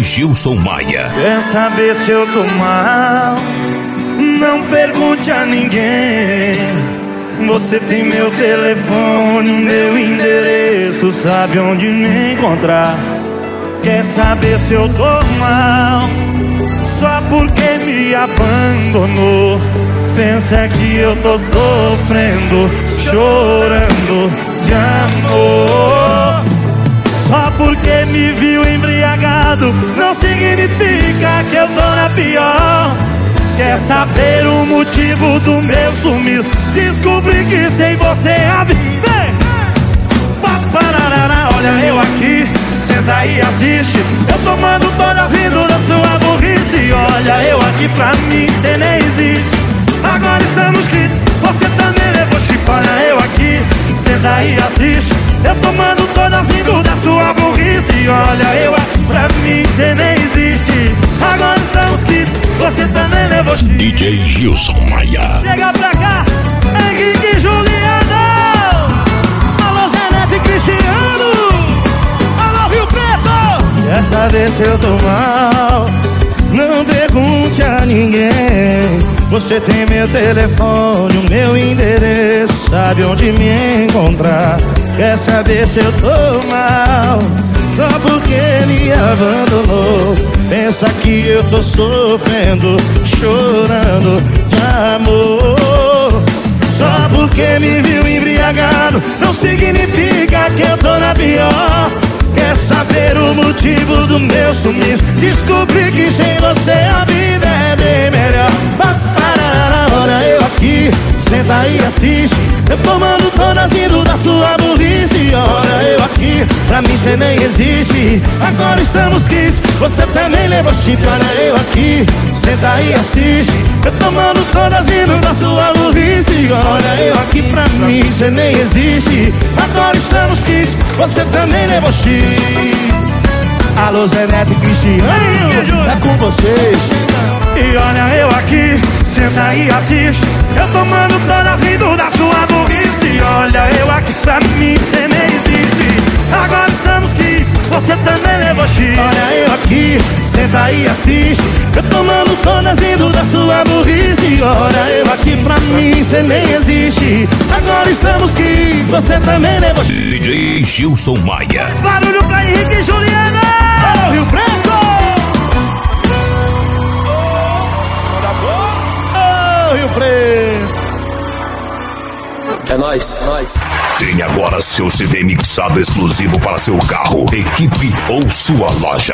Gilson Maia. Quer saber se eu tô mal? Não pergunte a ninguém. Você tem meu telefone, meu endereço, sabe onde me encontrar. Quer saber se eu tô mal? Só porque me abandonou. Pensa que eu tô sofrendo, chorando de amor. Só porque me viu embriagado não significa que eu tô na pior. Quer saber o motivo do meu sumiço? Descobri que sem você a vida. Olha eu aqui, senta e assiste. Eu tomando toda rindo da sua burrice. Olha eu aqui, pra mim cê nem existe. Agora estamos quites, você também levou chip. Olha eu aqui, senta e assiste. Eu tomando toda rindo da sua burrice. Olha eu aqui, pra mim cê nem existe. Agora estamos quites, você também levou chip. DJ Gilson Maia. Chega pra cá, Henrique e Juliano. Alô Zé Neto e Cristiano. Alô Rio Preto. Quer saber se eu tô mal? Não pergunte a ninguém. Você tem meu telefone, o meu endereço, sabe onde me encontrar. Quer saber se eu tô mal? Só porque me abandonou. Pensa que eu tô sofrendo, chorando de amor. Só porque me viu embriagado não significa que eu tô na pior. Quer saber o motivo do meu sumiço? Descobri que sem você a vida é bem melhor. Olha eu aqui, senta e assiste. Eu tomando todas indo da sua burrice. Olha eu aqui, pra mim cê nem existe. Agora estamos quites, você também levou chip. Olha eu aqui, senta e assiste. Eu tomando todas indo da sua burrice. Olha eu aqui, pra mim cê nem existe. Agora estamos quites, você também levou chip. Alô Zé Neto e Cristiano, é com vocês. E olha eu aqui, senta e assiste. Eu tomando toda rindo da sua burrice. Olha eu aqui, pra mim cê nem existe. Agora estamos quites, você também levou chip. Olha eu aqui, senta e assiste. Eu tomando todas rindo da sua burrice. Olha eu aqui, pra mim cê nem existe. Agora estamos quites, você também levou chip. DJ Gilson Maia. Barulho pra Henrique e Juliano. Alô Rio Preto. Rio Preto. É nóis, é nóis. Tem agora seu CD mixado exclusivo para seu carro, equipe ou sua loja.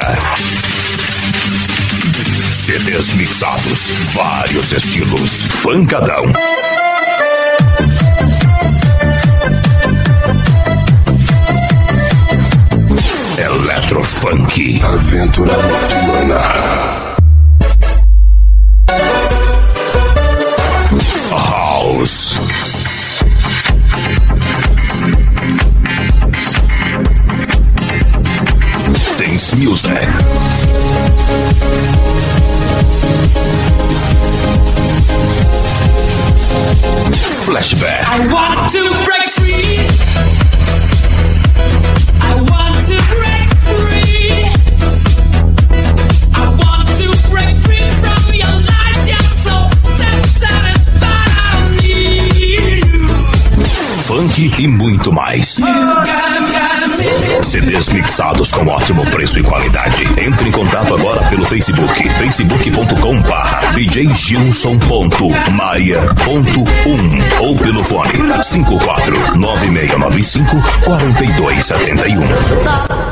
CDs mixados, vários estilos, pancadão. Eletrofunk. Aventura Batmana. House. Dance music. Flashback. I want to break free. I want to break free. I want to break free from your lies. You're so satisfied. I need you. Funk e muito mais. CDs mixados com ótimo preço e qualidade. Entre em contato agora pelo Facebook, facebook.com/djgilson.maia.1 ou pelo fone 54 9695 4271.